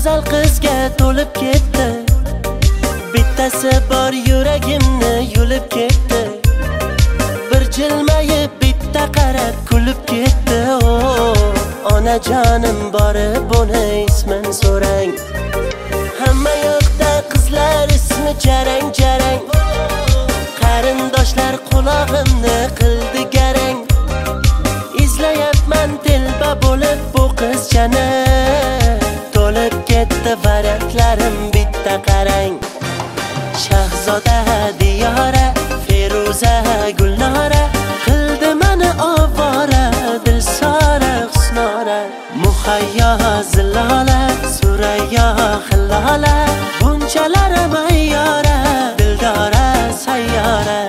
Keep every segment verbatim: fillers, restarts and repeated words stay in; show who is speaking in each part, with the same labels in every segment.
Speaker 1: go'zal qizga to'lib ketdi. Bittasi bor yuragimni yulib ketdi. Bir jilmayib bitta qarab kulib ketdi. Oh, onajonim borib buni ismin so'rang. Hamma yoqda qizlar ismi jarang jarang. Qarindoshlar qulog'imni qildi garang. Izlayapman telba bo'lib bu qizchani. To'lib ketdi variantlarim bitta qarang. Shahzoda Diyora, Feruza Gulnora qildi meni ovora, Dilsora Husnora. Muhayyo Zilola, Surayyo Hillola, bunchalar mayyora, Dildora sayyora.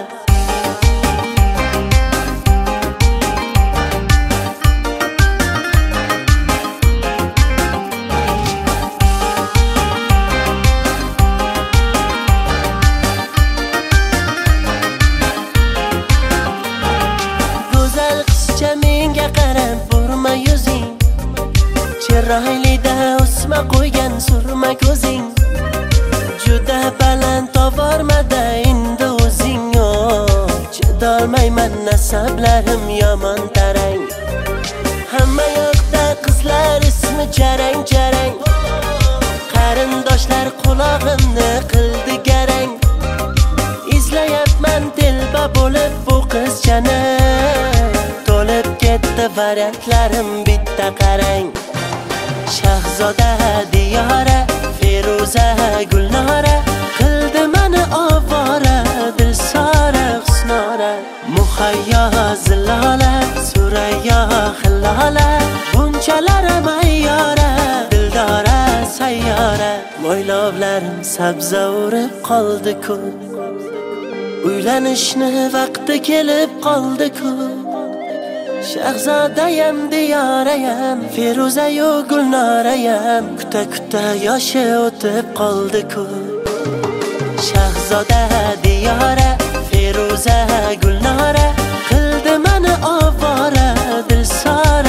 Speaker 1: Menga qarab burma yuzing, chiroylida o'sma qo'ygan surma ko'zing. Juda baland tovormada endi o'zing. Oh, chidolmayman nasablarim yomon tarang. Hamma yoqda qizlar ismi jarang jarang. Qarindoshlar qulog'imni qildi garang. Izlayapman telba bo'lib bu qizchani. To'lib ketdi variantlarim bitta qarang. Shahzoda Diyora, Feruza Gulnora qildi meni ovora, Dilsora Husnora. Muhayyo Zilola, Surayyo Hillola, bunchalar mayyora, Dildora sayyora. Mo'ylovlarim sabza urib qoldi-ku, uylanishni vaqti kelib qoldi-ku. Shahzodayam Diyorayam, Feruzayu Gulnorayam kuta kuta yoshi o'tib qoldi-ku. Shahzoda Diyora, Feruza Gulnora qildi meni ovora, Dilsora